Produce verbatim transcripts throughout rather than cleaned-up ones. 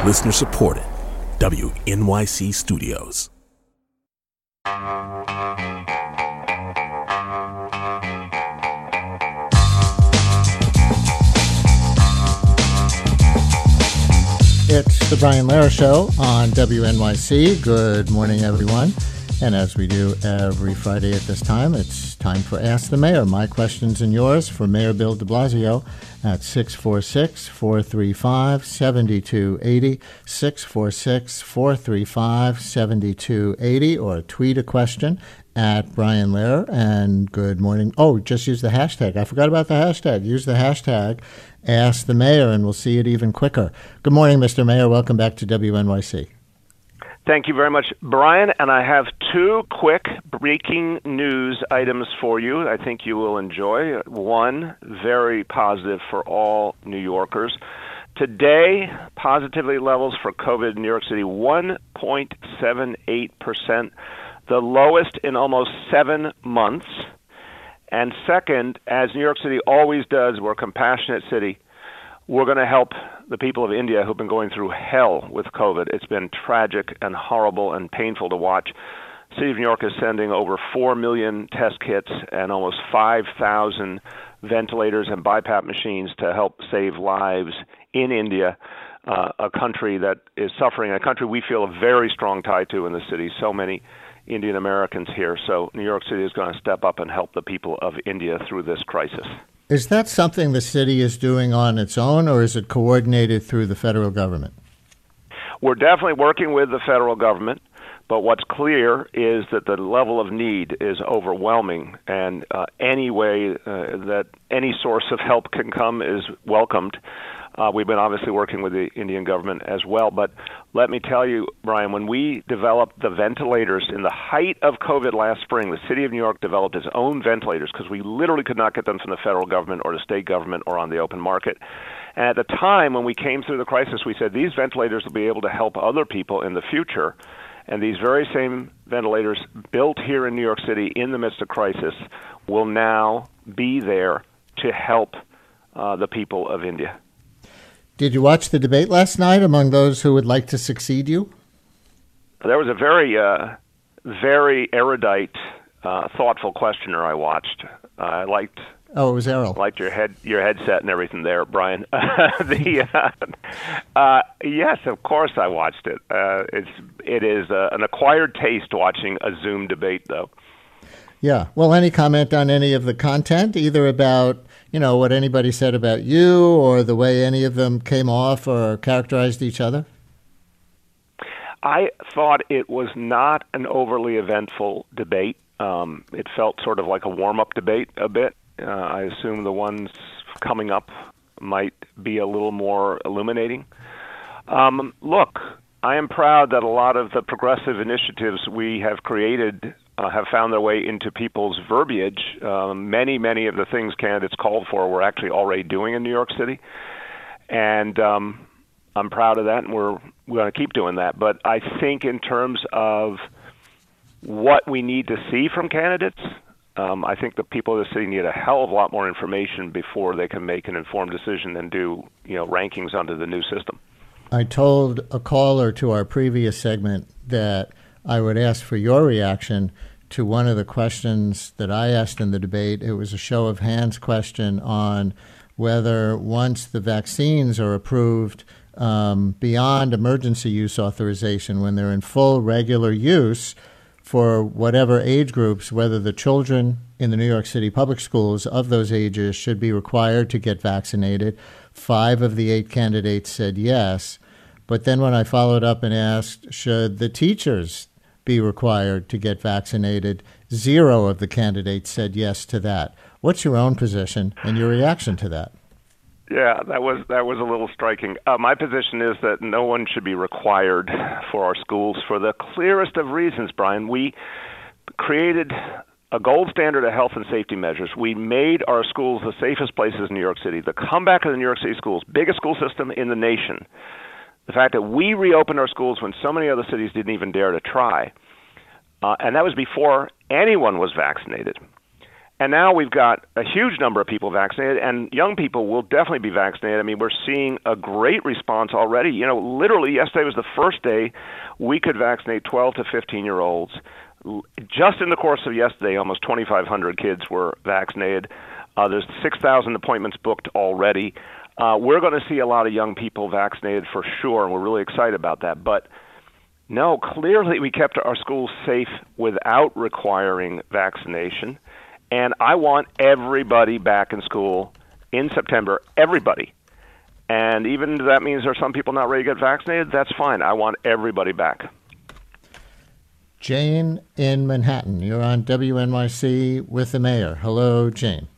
Listener supported. W N Y C Studios. It's the Brian Lehrer Show on W N Y C. Good morning, everyone. And as we do every Friday at this time, it's time for Ask the Mayor. My questions and yours for Mayor Bill de Blasio at six four six, four three five, seven two eight zero, six four six, four three five, seven two eight zero, or tweet a question at Brian Lehrer. And good morning. Oh, just use the hashtag. I forgot about the hashtag. Use the hashtag Ask the Mayor, and we'll see it even quicker. Good morning, Mister Mayor. Welcome back to W N Y C. Thank you very much, Brian. And I have two quick breaking news items for you I think you will enjoy. One, very positive for all New Yorkers. Today, positivity levels for COVID in New York City, one point seven eight percent, the lowest in almost seven months. And second, as New York City always does, we're a compassionate city. We're going to help the people of India who've been going through hell with COVID. It's been tragic and horrible and painful to watch. The City of New York is sending over four million test kits and almost five thousand ventilators and BiPAP machines to help save lives in India, uh, a country that is suffering, a country we feel a very strong tie to in the city. So many Indian Americans here. So New York City is going to step up and help the people of India through this crisis. Is that something the city is doing on its own, or is it coordinated through the federal government? We're definitely working with the federal government, but what's clear is that the level of need is overwhelming, and uh, any way uh, that any source of help can come is welcomed. Uh, we've been obviously working with the Indian government as well, but let me tell you, Brian, when we developed the ventilators in the height of COVID last spring, the city of New York developed its own ventilators because we literally could not get them from the federal government or the state government or on the open market. And at the time when we came through the crisis, we said these ventilators will be able to help other people in the future. And these very same ventilators built here in New York City in the midst of crisis will now be there to help uh, the people of India. Did you watch the debate last night among those who would like to succeed you? There was a very, uh, very erudite, uh, thoughtful questioner I watched. Uh, I liked. Oh, it was Errol. Liked your head, your headset, and everything there, Brian. the uh, uh, yes, of course I watched it. Uh, it's it is uh, an acquired taste watching a Zoom debate, though. Yeah. Well, any comment on any of the content, either about, you know, what anybody said about you or the way any of them came off or characterized each other? I thought it was not an overly eventful debate. Um, it felt sort of like a warm-up debate a bit. Uh, I assume the ones coming up might be a little more illuminating. Um, look, I am proud that a lot of the progressive initiatives we have created Uh, have found their way into people's verbiage. Um, many, many of the things candidates called for we're actually already doing in New York City. And um, I'm proud of that, and we're, we're going to keep doing that. But I think in terms of what we need to see from candidates, um, I think the people of the city need a hell of a lot more information before they can make an informed decision and do, you know, rankings under the new system. I told a caller to our previous segment that I would ask for your reaction to one of the questions that I asked in the debate. It was a show of hands question on whether once the vaccines are approved um, beyond emergency use authorization, when they're in full regular use for whatever age groups, whether the children in the New York City public schools of those ages should be required to get vaccinated. Five of the eight candidates said yes. But then when I followed up and asked, should the teachers be required to get vaccinated, zero of the candidates said yes to that. What's your own position and your reaction to that? Yeah, that was that was a little striking. Uh, my position is that no one should be required for our schools for the clearest of reasons, Brian. We created a gold standard of health and safety measures. We made our schools the safest places in New York City. The comeback of the New York City schools, biggest school system in the nation. The fact that we reopened our schools when so many other cities didn't even dare to try, uh, and that was before anyone was vaccinated. And now we've got a huge number of people vaccinated, and young people will definitely be vaccinated. I mean, we're seeing a great response already. You know, literally yesterday was the first day we could vaccinate twelve to fifteen-year-olds. Just in the course of yesterday, almost twenty-five hundred kids were vaccinated. Uh, there's six thousand appointments booked already. Uh, we're going to see a lot of young people vaccinated for sure, and we're really excited about that. But no, clearly we kept our schools safe without requiring vaccination. And I want everybody back in school in September, everybody. And even if that means there are some people not ready to get vaccinated, that's fine. I want everybody back. Jane in Manhattan, you're on W N Y C with the mayor. Hello, Jane.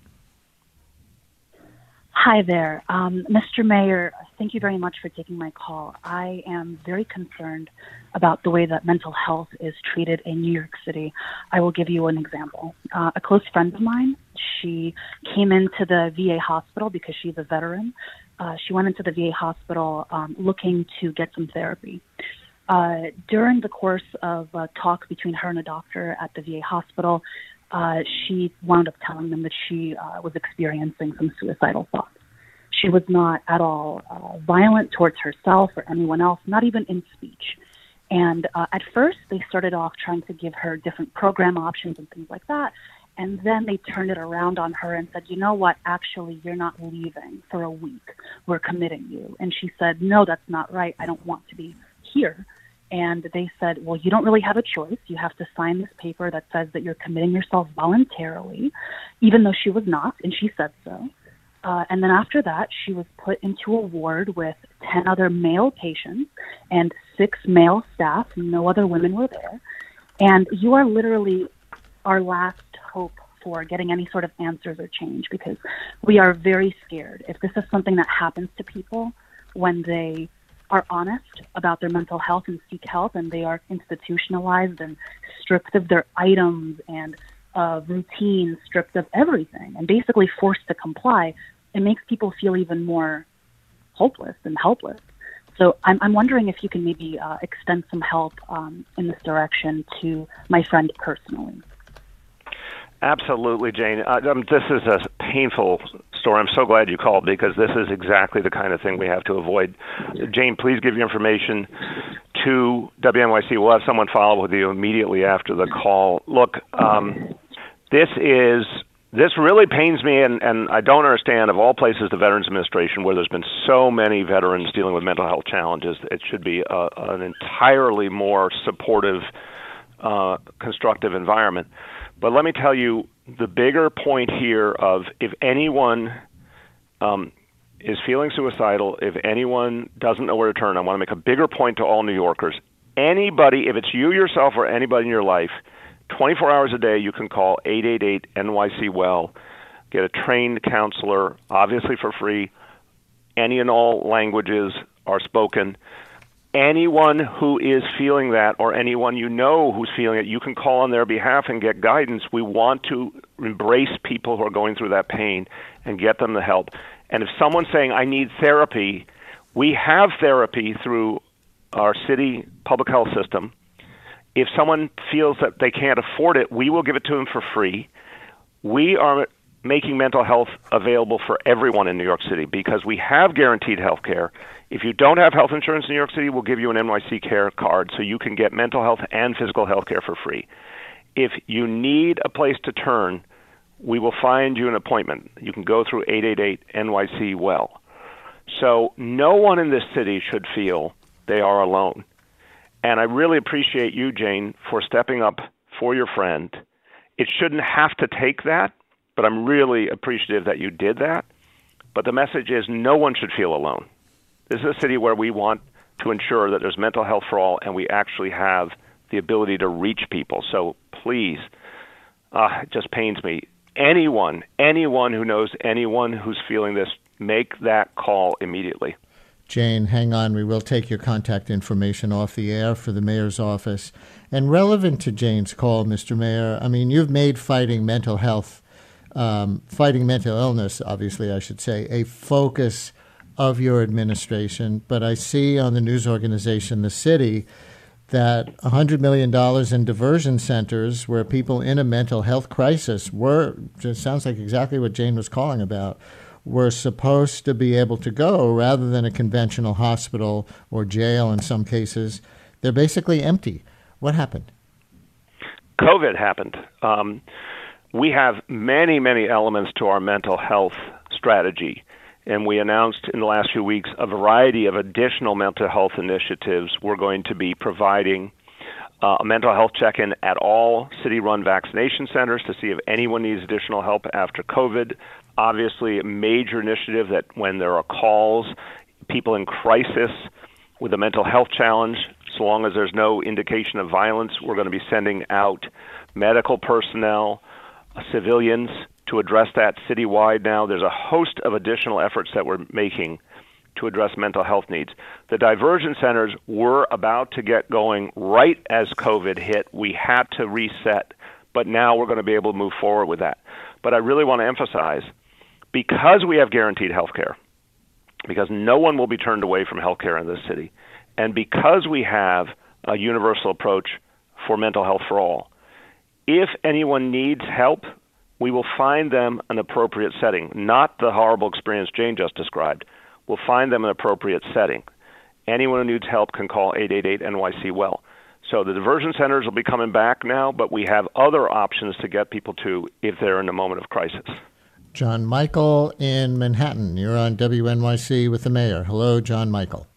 Hi there. Um, Mister Mayor, thank you very much for taking my call. I am very concerned about the way that mental health is treated in New York City. I will give you an example. Uh, a close friend of mine, she came into the V A hospital because she's a veteran. Uh, she went into the V A hospital um, looking to get some therapy. Uh, during the course of a talk between her and a doctor at the V A hospital, uh, she wound up telling them that she uh, was experiencing some suicidal thoughts. She was not at all uh, violent towards herself or anyone else, not even in speech. And uh, at first, they started off trying to give her different program options and things like that. And then they turned it around on her and said, you know what, actually, you're not leaving for a week. We're committing you. And she said, no, that's not right. I don't want to be here. And they said, well, you don't really have a choice. You have to sign this paper that says that you're committing yourself voluntarily, even though she was not, and she said so. Uh, and then after that, she was put into a ward with ten other male patients and six male staff. No other women were there. And you are literally our last hope for getting any sort of answers or change, because we are very scared. If this is something that happens to people when they are honest about their mental health and seek help, and they are institutionalized and stripped of their items and uh, routines, stripped of everything, and basically forced to comply, it makes people feel even more hopeless and helpless. So I'm, I'm wondering if you can maybe uh, extend some help um, in this direction to my friend personally. Absolutely, Jane. Uh, um, this is a painful story. I'm so glad you called, because this is exactly the kind of thing we have to avoid. Jane, please give your information to W N Y C. We'll have someone follow with you immediately after the call. Look, um, this is this really pains me, and, and I don't understand, of all places, the Veterans Administration, where there's been so many veterans dealing with mental health challenges. It should be a, an entirely more supportive, uh, constructive environment. But let me tell you, the bigger point here of if anyone um, is feeling suicidal, if anyone doesn't know where to turn, I want to make a bigger point to all New Yorkers. Anybody, if it's you yourself or anybody in your life, twenty-four hours a day you can call eight eight eight N Y C well, get a trained counselor, obviously for free. Any and all languages are spoken. Anyone who is feeling that, or anyone you know who's feeling it, you can call on their behalf and get guidance. We want to embrace people who are going through that pain and get them the help. And if someone's saying, I need therapy, we have therapy through our city public health system. If someone feels that they can't afford it, we will give it to them for free. We are making mental health available for everyone in New York City because we have guaranteed health care. If you don't have health insurance in New York City, we'll give you an N Y C Care card so you can get mental health and physical health care for free. If you need a place to turn, we will find you an appointment. You can go through eight eight eight N Y C well. So no one in this city should feel they are alone. And I really appreciate you, Jane, for stepping up for your friend. It shouldn't have to take that, but I'm really appreciative that you did that. But the message is no one should feel alone. This is a city where we want to ensure that there's mental health for all, and we actually have the ability to reach people. So please, uh, it just pains me. Anyone, anyone who knows anyone who's feeling this, make that call immediately. Jane, hang on. We will take your contact information off the air for the mayor's office. And relevant to Jane's call, Mister Mayor, I mean, you've made fighting mental health, um, fighting mental illness, obviously, I should say, a focus of your administration. But I see on the news organization, The City, that one hundred million dollars in diversion centers where people in a mental health crisis were, just sounds like exactly what Jane was calling about, were supposed to be able to go rather than a conventional hospital or jail in some cases. They're basically empty. What happened? COVID happened. Um, we have many, many elements to our mental health strategy. And we announced in the last few weeks a variety of additional mental health initiatives. We're going to be providing uh, a mental health check-in at all city-run vaccination centers to see if anyone needs additional help after COVID. Obviously, a major initiative that when there are calls, people in crisis with a mental health challenge, so long as there's no indication of violence, we're going to be sending out medical personnel, uh, civilians, to address that citywide now. There's a host of additional efforts that we're making to address mental health needs. The diversion centers were about to get going right as COVID hit. We had to reset, but now we're going to be able to move forward with that. But I really want to emphasize, because we have guaranteed health care, because no one will be turned away from health care in this city, and because we have a universal approach for mental health for all, if anyone needs help, we will find them an appropriate setting, not the horrible experience Jane just described. We'll find them an appropriate setting. Anyone who needs help can call eight eight eight N Y C well. So the diversion centers will be coming back now, but we have other options to get people to if they're in a moment of crisis. John Michael in Manhattan. You're on W N Y C with the mayor. Hello, John Michael.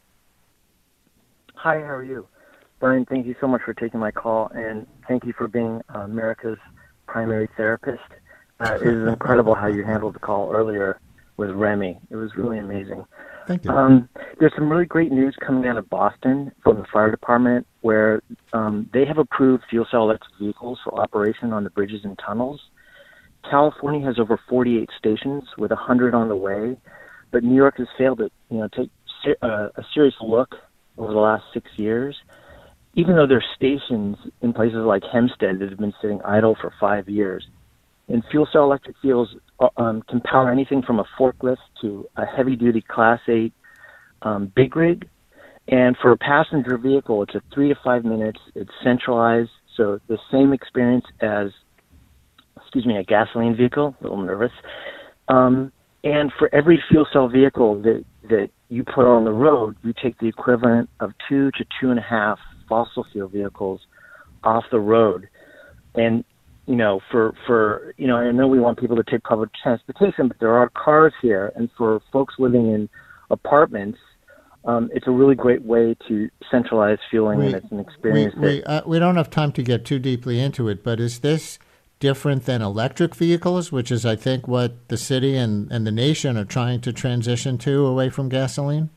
Hi, how are you? Brian, thank you so much for taking my call, and thank you for being uh, America's primary therapist. Uh, it is incredible how you handled the call earlier with Remy. It was really amazing. Thank you. Um, there's some really great news coming out of Boston from the fire department where um, they have approved fuel cell electric vehicles for operation on the bridges and tunnels. California has over forty-eight stations with one hundred on the way, but New York has failed to you know, take uh, a serious look over the last six years. Even though there's stations in places like Hempstead that have been sitting idle for five years. And fuel cell electric vehicles um, can power anything from a forklift to a heavy-duty Class eight um, big rig. And for a passenger vehicle, it's a three to five minutes. It's centralized, so the same experience as, excuse me, a gasoline vehicle. A little nervous. Um, and for every fuel cell vehicle that that you put on the road, you take the equivalent of two to two and a half fossil fuel vehicles off the road. And you know, for, for, you know, I know we want people to take public transportation, but there are cars here. And for folks living in apartments, um, it's a really great way to centralize fueling, we, and it's an experience. We, we, uh, we don't have time to get too deeply into it, but is this different than electric vehicles, which is, I think, what the city and, and the nation are trying to transition to away from gasoline?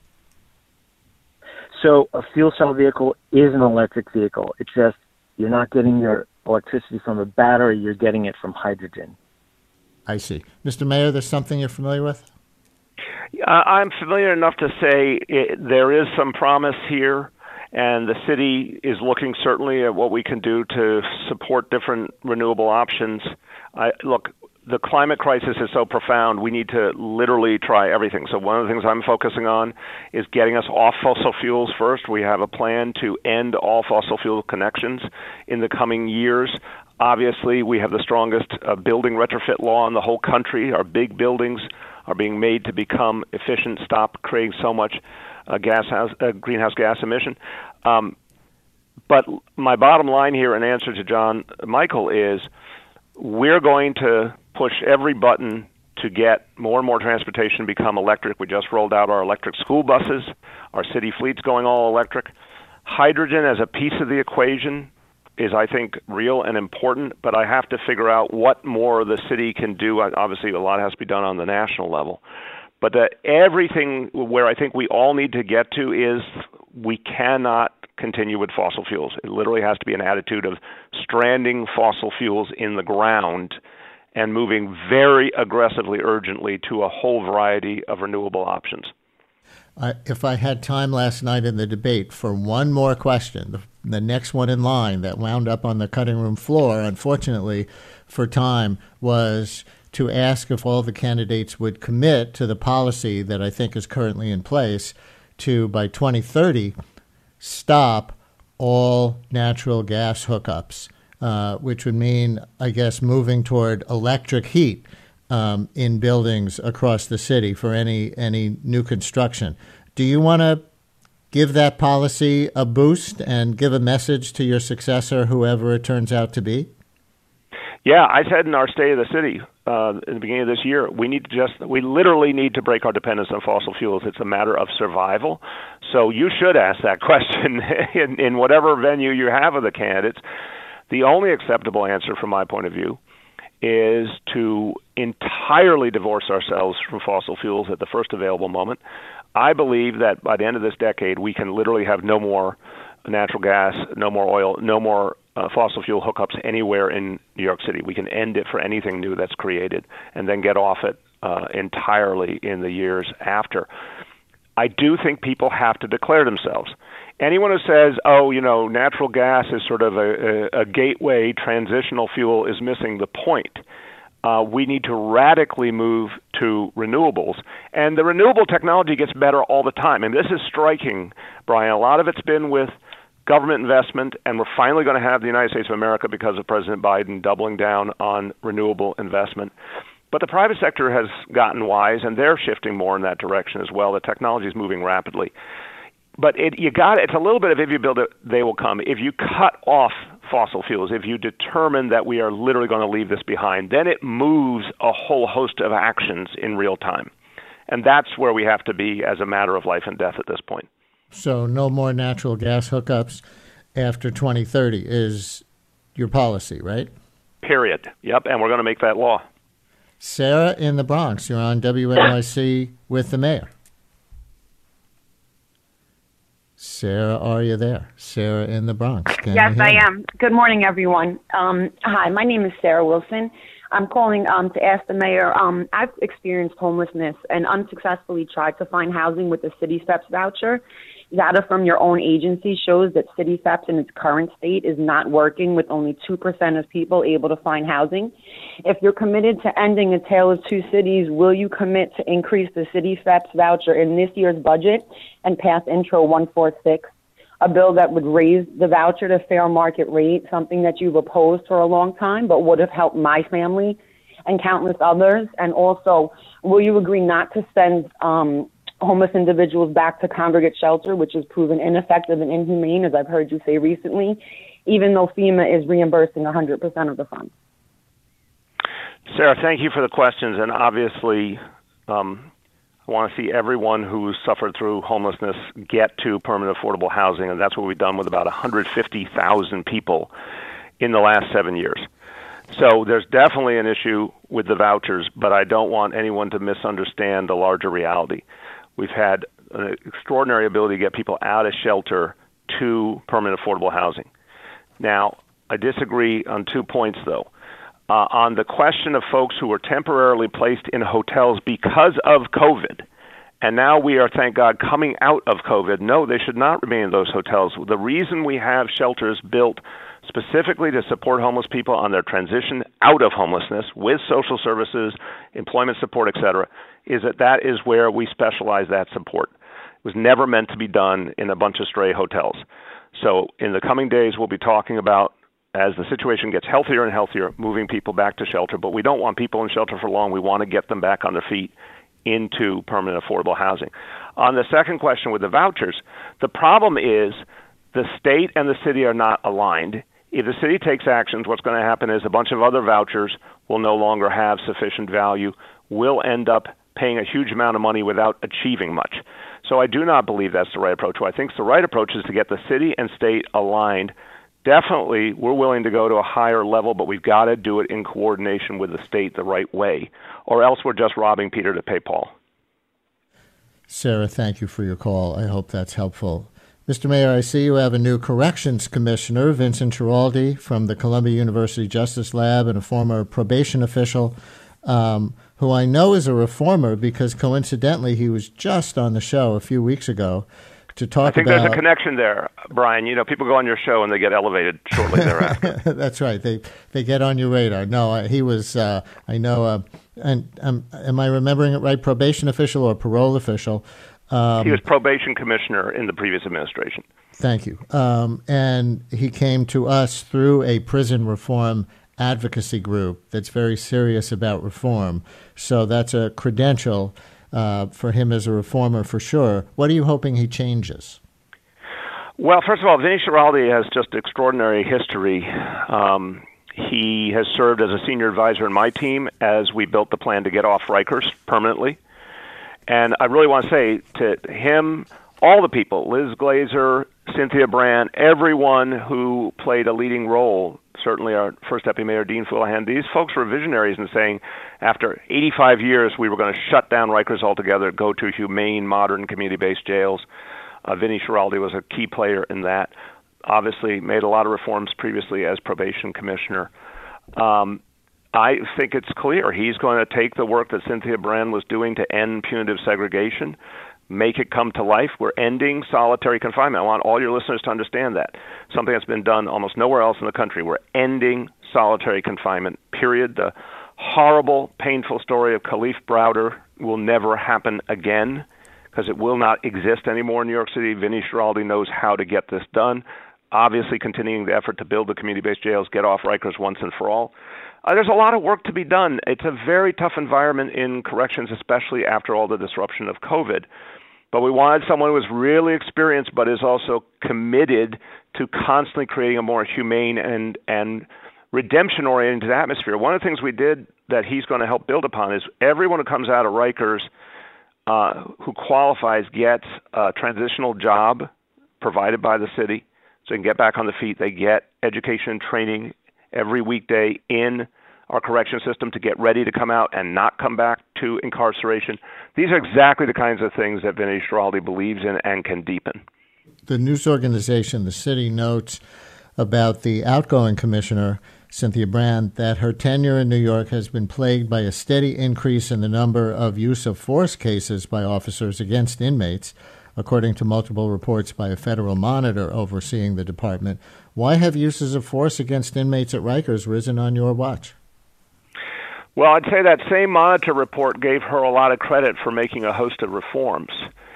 So a fuel cell vehicle is an electric vehicle. It's just you're not getting your electricity from a battery, you're getting it from hydrogen. I see. Mister Mayor, there's something you're familiar with? Uh, I'm familiar enough to say it, there is some promise here, and the city is looking certainly at what we can do to support different renewable options. I, look, the climate crisis is so profound, we need to literally try everything. So one of the things I'm focusing on is getting us off fossil fuels first. We have a plan to end all fossil fuel connections in the coming years. Obviously, we have the strongest uh, building retrofit law in the whole country. Our big buildings are being made to become efficient, stop creating so much uh, gas house, uh, greenhouse gas emission. Um, but my bottom line here in answer to John Michael is we're going to push every button to get more and more transportation become electric. We just rolled out our electric school buses. Our city fleet's going all electric. Hydrogen as a piece of the equation is, I think, real and important, but I have to figure out what more the city can do. Obviously, a lot has to be done on the national level. But the, everything where I think we all need to get to is we cannot continue with fossil fuels. It literally has to be an attitude of stranding fossil fuels in the ground and moving very aggressively, urgently to a whole variety of renewable options. Uh, if I had time last night in the debate for one more question, the, the next one in line that wound up on the cutting room floor, unfortunately, for time, was to ask if all the candidates would commit to the policy that I think is currently in place to, by twenty thirty, stop all natural gas hookups, uh, which would mean, I guess, moving toward electric heat um, in buildings across the city for any any new construction. Do you want to give that policy a boost and give a message to your successor, whoever it turns out to be? Yeah, I said in our State of the City uh, in the beginning of this year, we need to just, we literally need to break our dependence on fossil fuels. It's a matter of survival. So you should ask that question in, in whatever venue you have of the candidates. The only acceptable answer from my point of view is to entirely divorce ourselves from fossil fuels at the first available moment. I believe that by the end of this decade, we can literally have no more natural gas, no more oil, no more uh, fossil fuel hookups anywhere in New York City. We can end it for anything new that's created and then get off it uh, entirely in the years after. I do think people have to declare themselves. Anyone who says, oh, you know, natural gas is sort of a, a, a gateway transitional fuel is missing the point. Uh, we need to radically move to renewables. And the renewable technology gets better all the time. And this is striking, Brian. A lot of it's been with government investment, and we're finally going to have the United States of America because of President Biden doubling down on renewable investment. But the private sector has gotten wise, and they're shifting more in that direction as well. The technology is moving rapidly. But it, you got it's a little bit of if you build it, they will come. If you cut off fossil fuels, if you determine that we are literally going to leave this behind, then it moves a whole host of actions in real time. And that's where we have to be as a matter of life and death at this point. So no more natural gas hookups after twenty thirty is your policy, right? Period. Yep, and we're going to make that law. Sarah in the Bronx, you're on W N Y C with the mayor. Sarah, are you there? Sarah in the Bronx. Can yes, I am. Good morning, everyone. Um, hi, my name is Sarah Wilson. I'm calling um, to ask the mayor. Um, I've experienced homelessness and unsuccessfully tried to find housing with the City Steps voucher. Data from your own agency shows that City Steps in its current state is not working, with only two percent of people able to find housing. If you're committed to ending a tale of two cities, will you commit to increase the City Steps voucher in this year's budget and pass Intro one forty-six, a bill that would raise the voucher to fair market rate, something that you've opposed for a long time but would have helped my family and countless others? And also, will you agree not to send um, homeless individuals back to congregate shelter, which has proven ineffective and inhumane, as I've heard you say recently, even though FEMA is reimbursing one hundred percent of the funds? Sarah, thank you for the questions. And obviously, um, I want to see everyone who's suffered through homelessness get to permanent affordable housing, and that's what we've done with about one hundred fifty thousand people in the last seven years. So there's definitely an issue with the vouchers, but I don't want anyone to misunderstand the larger reality. We've had an extraordinary ability to get people out of shelter to permanent affordable housing. Now, I disagree on two points, though. Uh, on the question of folks who were temporarily placed in hotels because of COVID, and now we are, thank God, coming out of COVID, no, they should not remain in those hotels. The reason we have shelters built specifically to support homeless people on their transition out of homelessness with social services, employment support, et cetera, is that that is where we specialize that support. It was never meant to be done in a bunch of stray hotels. So in the coming days, we'll be talking about, as the situation gets healthier and healthier, moving people back to shelter. But we don't want people in shelter for long. We want to get them back on their feet into permanent affordable housing. On the second question with the vouchers, the problem is the state and the city are not aligned. If the city takes actions, what's going to happen is a bunch of other vouchers will no longer have sufficient value. We'll end up paying a huge amount of money without achieving much. So I do not believe that's the right approach. What I think the right approach is to get the city and state aligned. Definitely, we're willing to go to a higher level, but we've got to do it in coordination with the state the right way, or else we're just robbing Peter to pay Paul. Sarah, thank you for your call. I hope that's helpful. Mister Mayor, I see you have a new corrections commissioner, Vincent Giraldi, from the Columbia University Justice Lab, and a former probation official, um, who I know is a reformer because coincidentally he was just on the show a few weeks ago to talk about... I think about, there's a connection there, Brian. You know, people go on your show and they get elevated shortly thereafter. That's right. They they get on your radar. No, he was, uh, I know, uh, and um, am I remembering it right, probation official or parole official? Um, he was probation commissioner in the previous administration. Thank you. Um, and he came to us through a prison reform advocacy group that's very serious about reform. So that's a credential uh, for him as a reformer for sure. What are you hoping he changes? Well, first of all, Vinny Schiraldi has just extraordinary history. Um, he has served as a senior advisor in my team as we built the plan to get off Rikers permanently. And I really want to say to him, all the people, Liz Glazer, Cynthia Brand, everyone who played a leading role, certainly our first deputy mayor, Dean Foulihan, these folks were visionaries in saying after eighty-five years we were going to shut down Rikers altogether, go to humane, modern, community-based jails. Uh, Vinny Schiraldi was a key player in that. Obviously made a lot of reforms previously as probation commissioner. Um, I think it's clear he's going to take the work that Cynthia Brand was doing to end punitive segregation, make it come to life. We're ending solitary confinement. I want all your listeners to understand that. Something that's been done almost nowhere else in the country. We're ending solitary confinement, period. The horrible, painful story of Kalief Browder will never happen again because it will not exist anymore in New York City. Vinny Schiraldi knows how to get this done. Obviously continuing the effort to build the community-based jails, get off Rikers once and for all. Uh, there's a lot of work to be done. It's a very tough environment in corrections, especially after all the disruption of COVID. But we wanted someone who was really experienced but is also committed to constantly creating a more humane and, and redemption-oriented atmosphere. One of the things we did that he's going to help build upon is everyone who comes out of Rikers uh, who qualifies gets a transitional job provided by the city so they can get back on the feet. They get education and training every weekday in our correction system to get ready to come out and not come back to incarceration. These are exactly the kinds of things that Vinny Schiraldi believes in and can deepen. The news organization, the city, notes about the outgoing commissioner, Cynthia Brand, that her tenure in New York has been plagued by a steady increase in the number of use of force cases by officers against inmates, according to multiple reports by a federal monitor overseeing the department. Why have uses of force against inmates at Rikers risen on your watch? Well, I'd say that same monitor report gave her a lot of credit for making a host of reforms.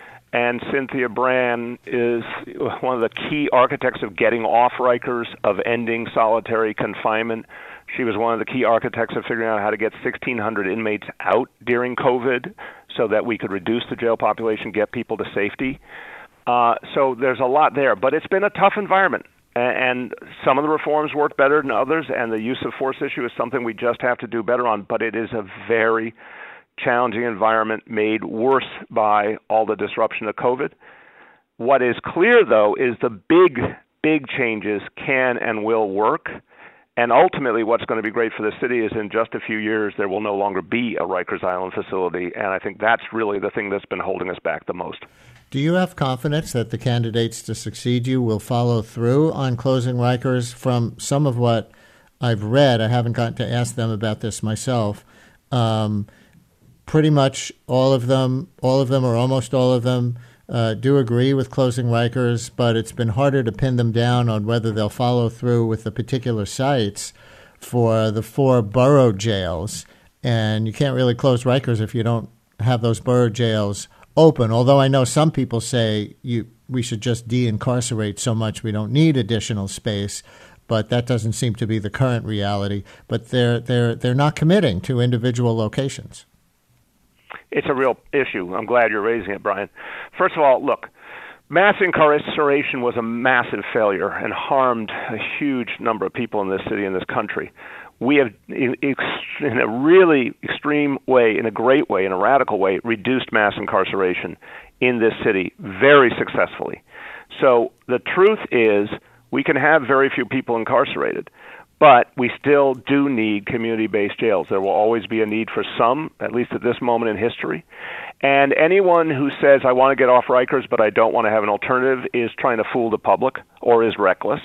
And Cynthia Brand is one of the key architects of getting off Rikers, of ending solitary confinement. She was one of the key architects of figuring out how to get sixteen hundred inmates out during COVID so that we could reduce the jail population, get people to safety. Uh, so there's a lot there. But it's been a tough environment. And some of the reforms work better than others, and the use of force issue is something we just have to do better on. But it is a very challenging environment made worse by all the disruption of COVID. What is clear, though, is the big, big changes can and will work. And ultimately, what's going to be great for the city is in just a few years, there will no longer be a Rikers Island facility. And I think that's really the thing that's been holding us back the most. Do you have confidence that the candidates to succeed you will follow through on closing Rikers? From some of what I've read, I haven't gotten to ask them about this myself, um, pretty much all of them, all of them or almost all of them, uh, do agree with closing Rikers, but it's been harder to pin them down on whether they'll follow through with the particular sites for the four borough jails. And you can't really close Rikers if you don't have those borough jails open, although I know some people say you we should just de-incarcerate so much we don't need additional space, but that doesn't seem to be the current reality. But they're they're they're not committing to individual locations. It's a real issue. I'm glad you're raising it, Brian. First of all, look, mass incarceration was a massive failure and harmed a huge number of people in this city and this country. We have, in a really extreme way, in a great way, in a radical way, reduced mass incarceration in this city very successfully. So the truth is we can have very few people incarcerated, but we still do need community-based jails. There will always be a need for some, at least at this moment in history. And anyone who says, I want to get off Rikers, but I don't want to have an alternative, is trying to fool the public or is reckless.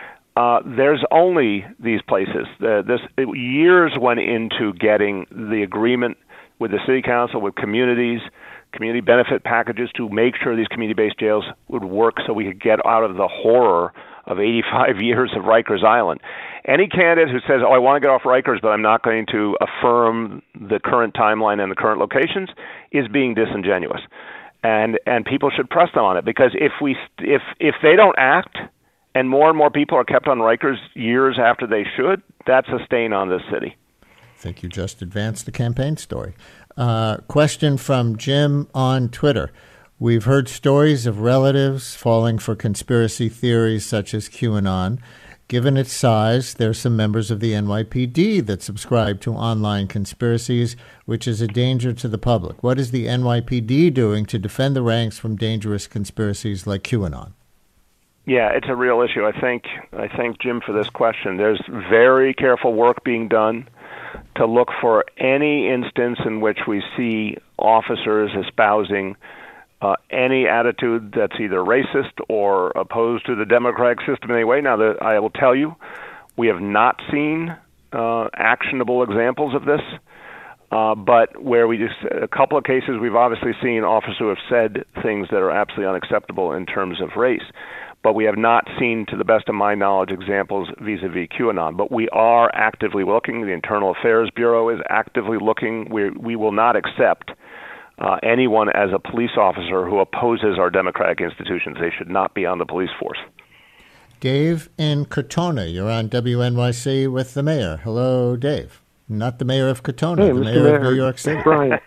Uh, there's only these places. Uh, this it, years went into getting the agreement with the city council, with communities, community benefit packages to make sure these community-based jails would work so we could get out of the horror of eighty-five years of Rikers Island. Any candidate who says, oh, I want to get off Rikers, but I'm not going to affirm the current timeline and the current locations is being disingenuous. and and people should press them on it, because if we if if they don't act, and more and more people are kept on Rikers years after they should, that's a stain on this city. I think you just advanced the campaign story. Uh, question from Jim on Twitter. We've heard stories of relatives falling for conspiracy theories such as QAnon. Given its size, there are some members of the N Y P D that subscribe to online conspiracies, which is a danger to the public. What is the N Y P D doing to defend the ranks from dangerous conspiracies like QAnon? Yeah, it's a real issue. I think I thank Jim for this question. There's very careful work being done to look for any instance in which we see officers espousing uh, any attitude that's either racist or opposed to the democratic system in any way. Now, the, I will tell you, we have not seen uh, actionable examples of this, uh, but where we just, a couple of cases, we've obviously seen officers who have said things that are absolutely unacceptable in terms of race. But we have not seen, to the best of my knowledge, examples vis-a-vis QAnon. But we are actively looking. The Internal Affairs Bureau is actively looking. We we will not accept uh, anyone as a police officer who opposes our democratic institutions. They should not be on the police force. Dave in Cortona, you're on W N Y C with the mayor. Hello, Dave. Not the mayor of Cortona, hey, the Mister mayor, Mayor of New York City. Brian.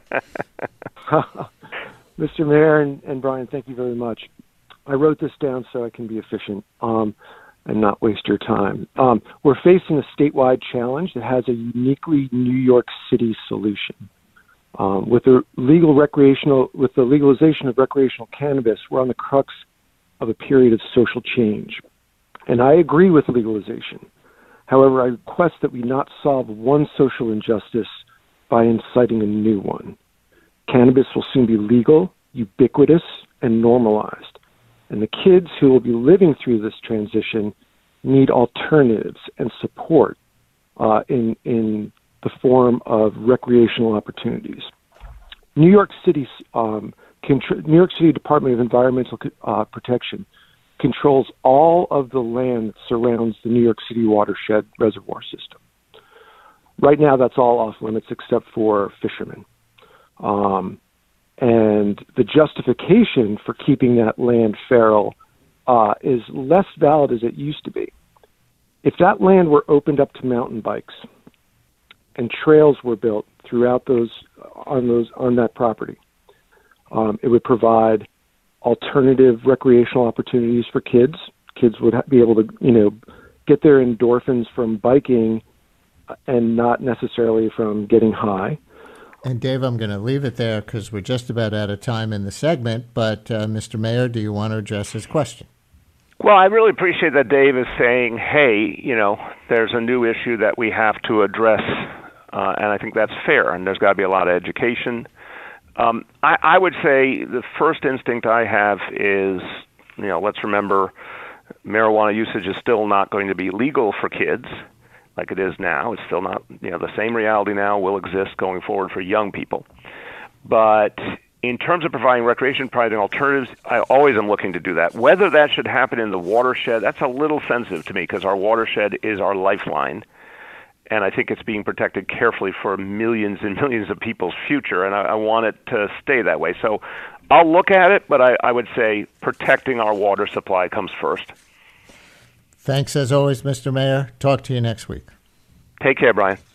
Mister Mayor and, and Brian, thank you very much. I wrote this down so I can be efficient um, and not waste your time. Um, we're facing a statewide challenge that has a uniquely New York City solution. Um, with the legal recreational, with the legalization of recreational cannabis, we're on the crux of a period of social change. And I agree with legalization. However, I request that we not solve one social injustice by inciting a new one. Cannabis will soon be legal, ubiquitous, and normalized. And the kids who will be living through this transition need alternatives and support uh, in in the form of recreational opportunities. New York City, um, contr- New York City Department of Environmental uh, Protection controls all of the land that surrounds the New York City watershed reservoir system. Right now, that's all off limits except for fishermen. Um, And the justification for keeping that land feral uh, is less valid as it used to be. If that land were opened up to mountain bikes and trails were built throughout those on those on that property, um, it would provide alternative recreational opportunities for kids. Kids would ha- be able to, you know, get their endorphins from biking and not necessarily from getting high. And Dave, I'm going to leave it there because we're just about out of time in the segment. But uh, Mister Mayor, do you want to address his question? Well, I really appreciate that Dave is saying, hey, you know, there's a new issue that we have to address, uh, and I think that's fair, and there's got to be a lot of education. Um, I, I would say the first instinct I have is, you know, let's remember marijuana usage is still not going to be legal for kids like it is now. It's still not, you know, the same reality now will exist going forward for young people. But in terms of providing recreation, providing alternatives, I always am looking to do that. Whether that should happen in the watershed, that's a little sensitive to me because our watershed is our lifeline. And I think it's being protected carefully for millions and millions of people's future, and I, I want it to stay that way. So I'll look at it, but I, I would say protecting our water supply comes first. Thanks as always, Mister Mayor. Talk to you next week. Take care, Brian.